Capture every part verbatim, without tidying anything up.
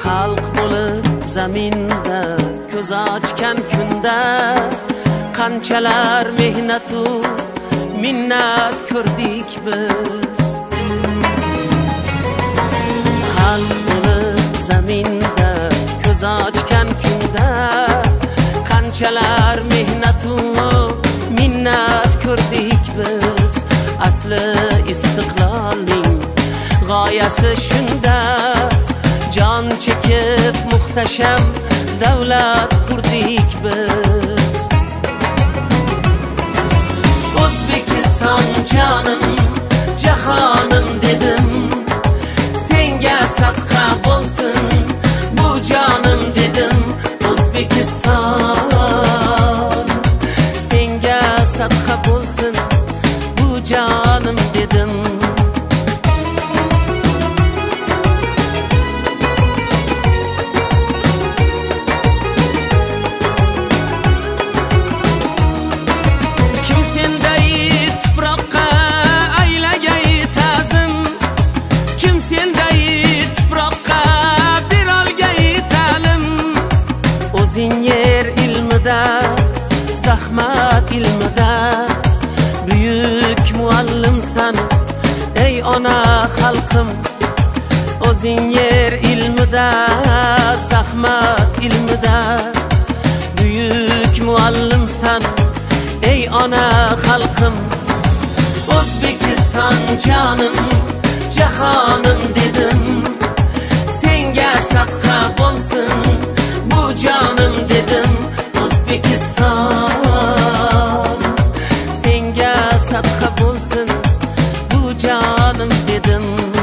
xalq bo'lib zaminda ko'z ochgan kunda qanchalar mehnatu minnat ko'rdik biz. Xalq bo'lib zaminda ko'z ochgan kunda qanchalar mehnatu minnat ko'rdik biz. Asli istiqlolning g'oyasi shunda, jon chekib muhtasham davlat qurdik biz. O'zbekiston jonim, jahonim dedim, senga sadqa bo'lsin bu jonim dedim. O'zbekiston, senga sadqa bo'lsin bu jonim dedim. O'zing yer ilmida, zahmat ilmida buyuk muallimsan ey ona xalqim. O'zing yer ilmida, zahmat ilmida buyuk muallimsan ey ona xalqim. O'zbekiston jonim, jahonim dedim, senga sadqa bo'lsin bu jonim dedim. O'zbekiston, senga sadqa bo'lsin bu jonim dedim.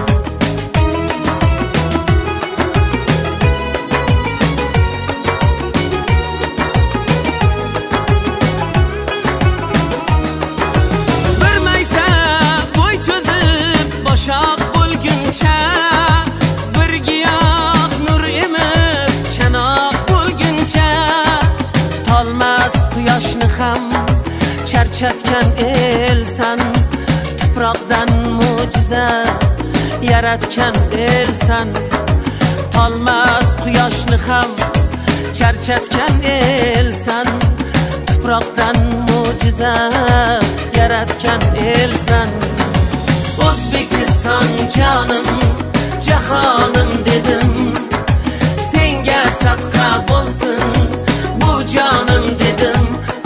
Bir maysa bo'y cho'zib boshoq bo'lguncha, bir giyoh nur emib chanoq bo'lguncha, tolmas quyoshni ham charchatgan elsan. Tuproqdan mo'jiza yaratgan elsan. Tolmas quyoshni ham charchatgan elsan. Tuproqdan mo'jiza yaratgan elsan. O'zbekiston jonim, jahonim dedim, senga sadqa bo'lsin bu jonim dedim.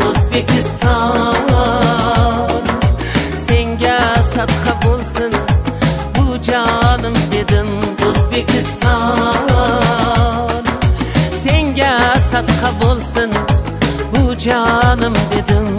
O'zbekiston, senga sadqa bo'lsin bu jonim dedim. O'zbekiston, senga sadqa bo'lsin bu jonim dedim.